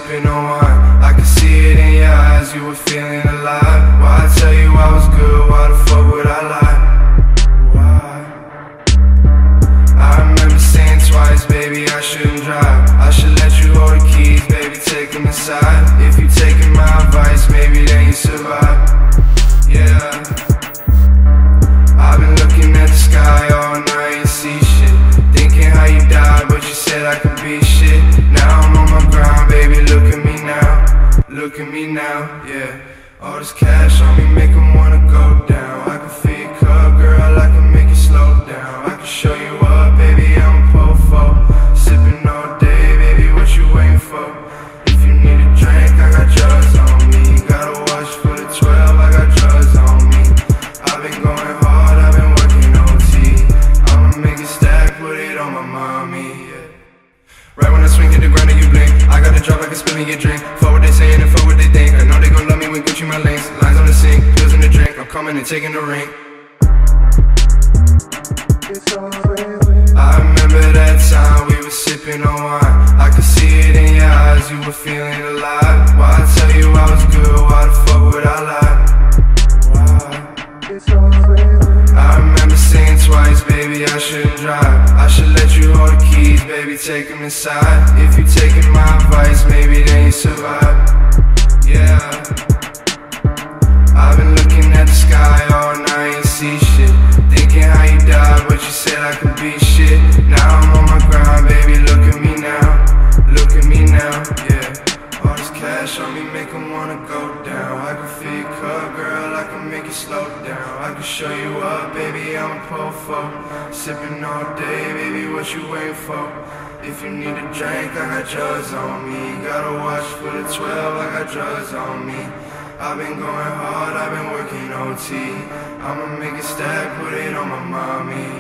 sipping on wine. I could see it in your eyes, you were feeling alive. Why I tell you I was good, why the fuck would I lie? Why? I remember saying twice, baby, I shouldn't drive. I should let you hold the keys, baby, take them inside. If you taking my advice, maybe then you survive. Yeah, I've been looking at the sky all night and see shit, thinking how you died, but you said I could be shit. Now I'm on my grind, baby, look at me now. Look at me now, yeah. All this cash on me make 'em wanna go down. I can feel your cup, girl, I can make it slow down. I can show you up, baby, I'm a po-fo. Sipping all day, baby, what you waiting for? If you need a drink, I got drugs on me. Gotta watch for the 12, I got drugs on me. I've been going hard, I've been working OT. I'ma make it stack, put it on my mommy, yeah. Right when I swing to the ground and you blink, I got a drop like a spill in your drink. Fuck what they saying and fuck what they think. I know they gon' love me when Gucci my links. Lines on the sink, pills in the drink. I'm coming and taking the ring. I remember that time we were sipping on wine. I could see it in your eyes, you were feeling alive. Why I tell you I was good, why the fuck would I lie? I remember saying twice, baby, I shouldn't drive. I should let you hold the keys, baby, take them inside. If you taking my advice, maybe then you survive. Yeah, I've been looking at the sky all night and see shit, thinking how you died, but you said I could be shit. Now I'm on my grind, baby, look at me now. Look at me now, yeah. All this cash on me make 'em wanna go down. I can feel your cup, girl, I can make it slow down. I can show you up, baby, I'm a po-fo. Sipping all day, baby, what you waiting for? If you need a drink, I got drugs on me. Gotta watch for the 12, I got drugs on me. I've been going hard, I've been working OT. I'ma make it stack, put it on my mommy.